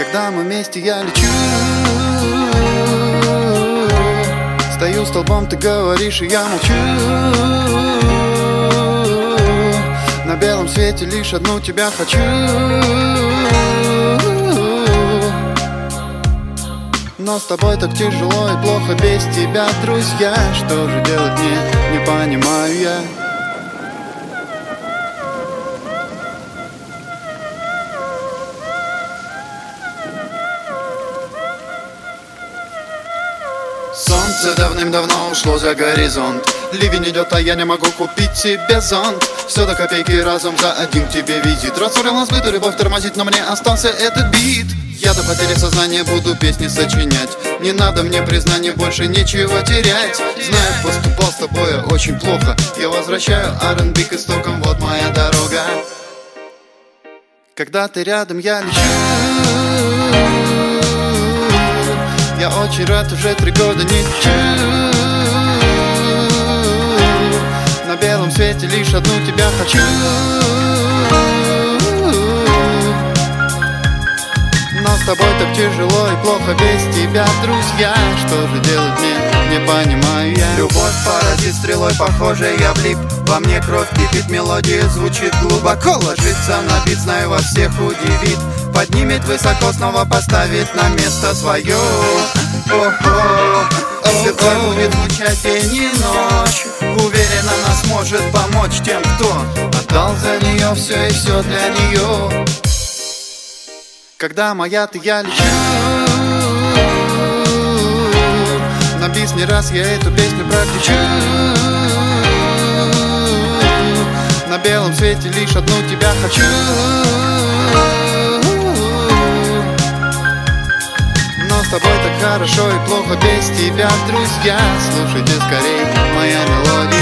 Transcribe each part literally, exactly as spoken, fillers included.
Когда мы вместе, я лечу. Стою столбом, ты говоришь, и я молчу. На белом свете лишь одну тебя хочу. Но с тобой так тяжело и плохо без тебя, друзья. Что же делать мне, не понимаю я. Солнце давным-давно ушло за горизонт. Ливень идет, а я не могу купить себе зонт. Все до копейки разом за один к тебе визит. Рассорил нас быт и любовь тормозит, но мне остался этот бит. Я до потери сознания буду песни сочинять. Не надо мне признания, больше нечего терять. Знаю, поступал с тобой очень плохо. Я возвращаю ар энд би к истокам, вот моя дорога. Когда ты рядом, я лечу. Я очень рад, уже три года не лечу. На белом свете лишь одну тебя хочу. Но с тобой так тяжело и плохо без тебя, друзья. Что же делать мне, не понимаю я. Любовь поразит стрелой, похоже, я влип. Во мне кровь кипит, мелодия звучит глубоко. Ложится на бит, знаю, вас всех удивит. Поднимет высоко, снова поставит на место свое. О-о-о. Сердце будет звучать день и ночь. Уверена, она сможет помочь тем, кто отдал за нее все и все для нее. Когда моя ты, я лечу. На бис не раз я эту песню прокричу. На белом свете лишь одну тебя хочу. Но с тобой так хорошо и плохо без тебя, друзья. Слушайте скорей, моя мелодия.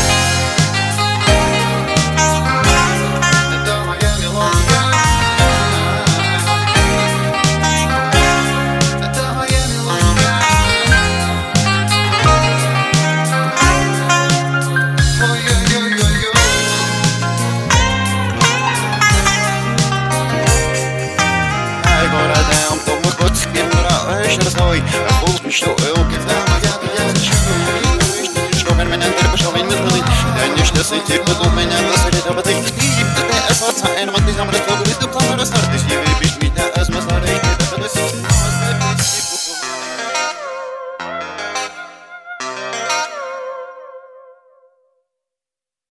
Что элки, да, моя, я хочу. Что меня, ты пошел, меня, я не счастливый, ты у меня.